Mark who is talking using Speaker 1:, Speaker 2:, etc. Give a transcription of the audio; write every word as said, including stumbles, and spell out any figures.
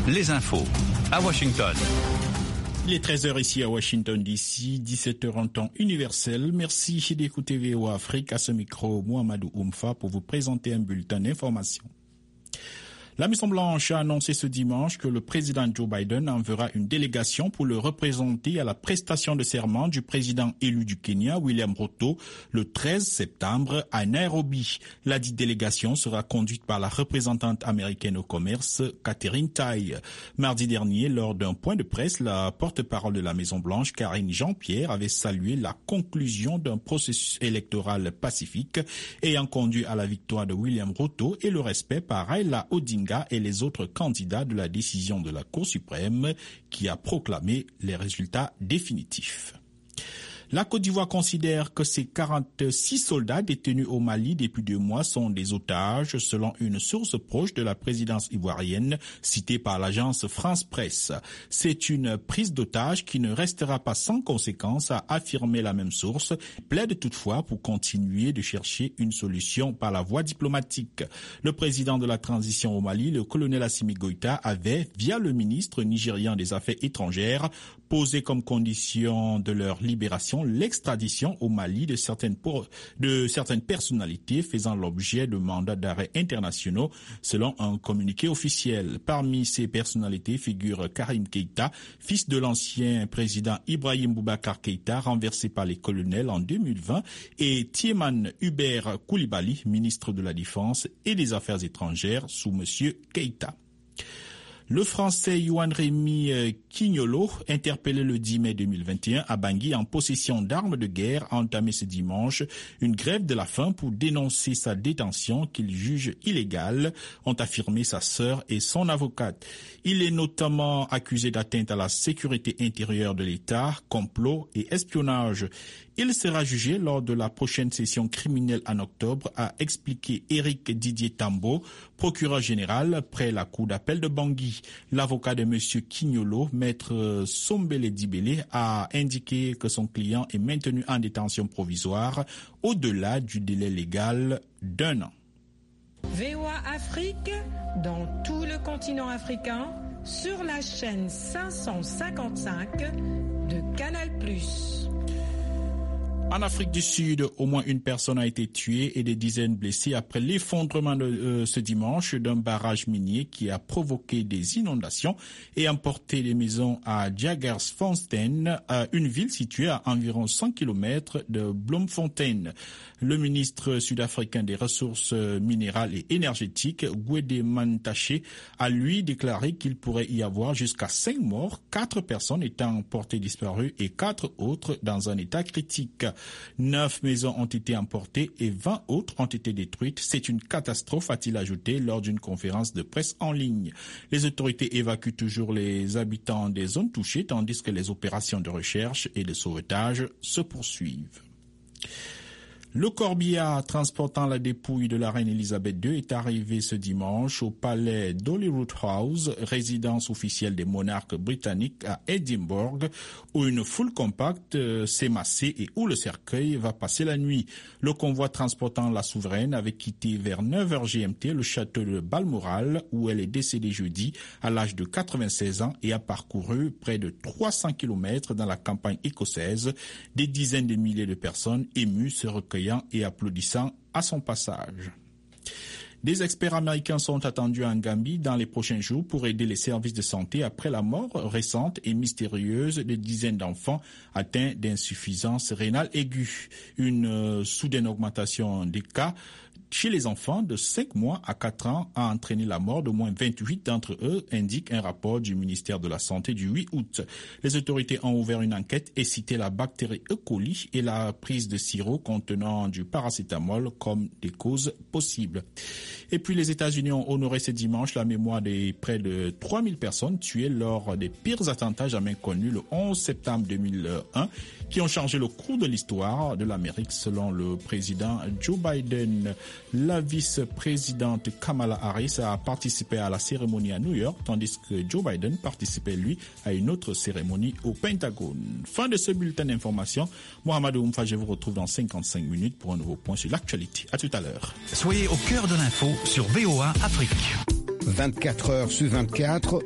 Speaker 1: les infos à Washington.
Speaker 2: Il est treize heures ici à Washington D C, dix-sept heures en temps universel. Merci d'écouter V O A Afrique. À ce micro, Mohamedou Oumfa pour vous présenter un bulletin d'information. La Maison-Blanche a annoncé ce dimanche que le président Joe Biden enverra une délégation pour le représenter à la prestation de serment du président élu du Kenya, William Ruto, le treize septembre à Nairobi. La dite délégation sera conduite par la représentante américaine au commerce, Catherine Tai. Mardi dernier, lors d'un point de presse, la porte-parole de la Maison-Blanche, Karine Jean-Pierre, avait salué la conclusion d'un processus électoral pacifique ayant conduit à la victoire de William Ruto et le respect par Raila Odinga et les autres candidats de la décision de la Cour suprême qui a proclamé les résultats définitifs. La Côte d'Ivoire considère que ses quarante-six soldats détenus au Mali depuis deux mois sont des otages, selon une source proche de la présidence ivoirienne citée par l'agence France Presse. C'est une prise d'otage qui ne restera pas sans conséquence, a affirmé la même source, plaide toutefois pour continuer de chercher une solution par la voie diplomatique. Le président de la transition au Mali, le colonel Assimi Goïta, avait, via le ministre nigérian des Affaires étrangères, posé comme condition de leur libération l'extradition au Mali de certaines, de certaines personnalités faisant l'objet de mandats d'arrêt internationaux, selon un communiqué officiel. Parmi ces personnalités figure Karim Keïta, fils de l'ancien président Ibrahim Boubacar Keïta, renversé par les colonels en deux mille vingt, et Tieman Hubert Koulibaly, ministre de la Défense et des Affaires étrangères sous M. Keïta. Le Français Yohan Rémy Quignolo, interpellé le dix mai deux mille vingt et un à Bangui en possession d'armes de guerre, a entamé ce dimanche une grève de la faim pour dénoncer sa détention qu'il juge illégale, ont affirmé sa sœur et son avocate. Il est notamment accusé d'atteinte à la sécurité intérieure de l'État, complot et espionnage. Il sera jugé lors de la prochaine session criminelle en octobre, a expliqué Éric Didier Tambo, procureur général près la cour d'appel de Bangui. L'avocat de M. Quignolo, maître Sombele Dibele, a indiqué que son client est maintenu en détention provisoire au-delà du délai légal d'un an.
Speaker 3: V O A Afrique, dans tout le continent africain, sur la chaîne cinq cent cinquante-cinq de Canal plus.
Speaker 2: En Afrique du Sud, au moins une personne a été tuée et des dizaines blessées après l'effondrement de euh, ce dimanche d'un barrage minier qui a provoqué des inondations et emporté des maisons à Jagersfontein, une ville située à environ cent kilomètres de Bloemfontein. Le ministre sud-africain des Ressources minérales et énergétiques, Gwede Mantashe, a lui déclaré qu'il pourrait y avoir jusqu'à cinq morts, quatre personnes étant portées disparues et quatre autres dans un état critique. Neuf maisons ont été emportées et vingt autres ont été détruites. C'est une catastrophe, a-t-il ajouté lors d'une conférence de presse en ligne. Les autorités évacuent toujours les habitants des zones touchées, tandis que les opérations de recherche et de sauvetage se poursuivent. Le corbillard transportant la dépouille de la reine Elisabeth deux est arrivé ce dimanche au palais d'Holyrood House, résidence officielle des monarques britanniques à Édimbourg, où une foule compacte s'est massée et où le cercueil va passer la nuit. Le convoi transportant la souveraine avait quitté vers neuf heures G M T le château de Balmoral, où elle est décédée jeudi à l'âge de quatre-vingt-seize ans et a parcouru près de trois cents kilomètres dans la campagne écossaise. Des dizaines de milliers de personnes émues se recueillant et applaudissant à son passage. Des experts américains sont attendus en Gambie dans les prochains jours pour aider les services de santé après la mort récente et mystérieuse de dizaines d'enfants atteints d'insuffisance rénale aiguë. Une euh, soudaine augmentation des cas chez les enfants de cinq mois à quatre ans a entraîné la mort d'au moins vingt-huit d'entre eux, indique un rapport du ministère de la Santé du huit août. Les autorités ont ouvert une enquête et cité la bactérie E. coli et la prise de sirop contenant du paracétamol comme des causes possibles. Et puis les États-Unis ont honoré ce dimanche la mémoire des près de trois mille personnes tuées lors des pires attentats jamais connus le onze septembre deux mille un, qui ont changé le cours de l'histoire de l'Amérique selon le président Joe Biden. La vice-présidente Kamala Harris a participé à la cérémonie à New York, tandis que Joe Biden participait, lui, à une autre cérémonie au Pentagone. Fin de ce bulletin d'information. Mohamedou Oumfa, je vous retrouve dans cinquante-cinq minutes pour un nouveau point sur l'actualité. À tout à l'heure.
Speaker 1: Soyez au cœur de l'info sur V O A Afrique.
Speaker 4: vingt-quatre heures sur vingt-quatre